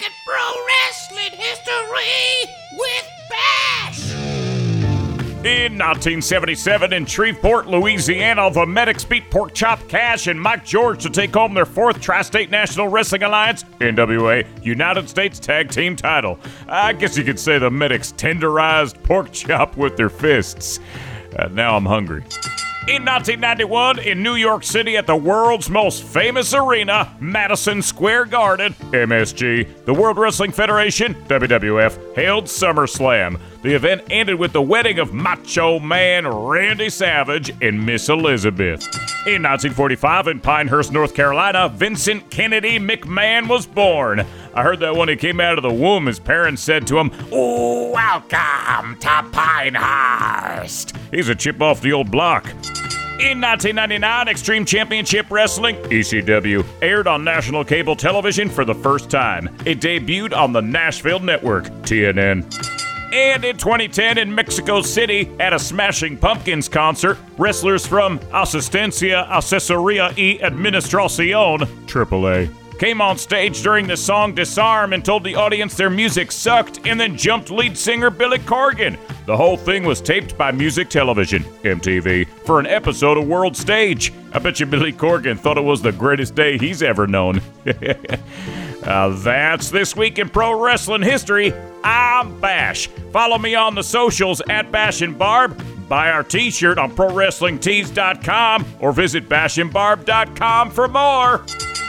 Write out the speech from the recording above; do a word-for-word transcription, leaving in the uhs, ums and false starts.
at Pro Wrestling History with Bash. In nineteen seventy-seven in Shreveport, Louisiana, the Medics beat Pork Chop Cash and Mike George to take home their fourth Tri-State National Wrestling Alliance, N W A, United States Tag Team title. I guess you could say the Medics tenderized Pork Chop with their fists. Uh, now I'm hungry. In nineteen ninety-one, in New York City at the world's most famous arena, Madison Square Garden, M S G, the World Wrestling Federation, W W F, held SummerSlam. The event ended with the wedding of Macho Man Randy Savage and Miss Elizabeth. In nineteen forty-five, in Pinehurst, North Carolina, Vincent Kennedy McMahon was born. I heard that when he came out of the womb, his parents said to him, "Oh, welcome to Pinehurst." He's a chip off the old block. In nineteen ninety-nine, Extreme Championship Wrestling, E C W, aired on national cable television for the first time. It debuted on the Nashville Network, T N N. And in twenty ten, in Mexico City, at a Smashing Pumpkins concert, wrestlers from Asistencia Asesoría y Administración, triple A, came on stage during the song Disarm and told the audience their music sucked, and then jumped lead singer Billy Corgan. The whole thing was taped by Music Television, M T V, for an episode of World Stage. I bet you Billy Corgan thought it was the greatest day he's ever known. uh, that's This Week in Pro Wrestling History. I'm Bash. Follow me on the socials at Bash and Barb. Buy our t-shirt on Pro Wrestling Tees dot com or visit Bash and Barb dot com for more.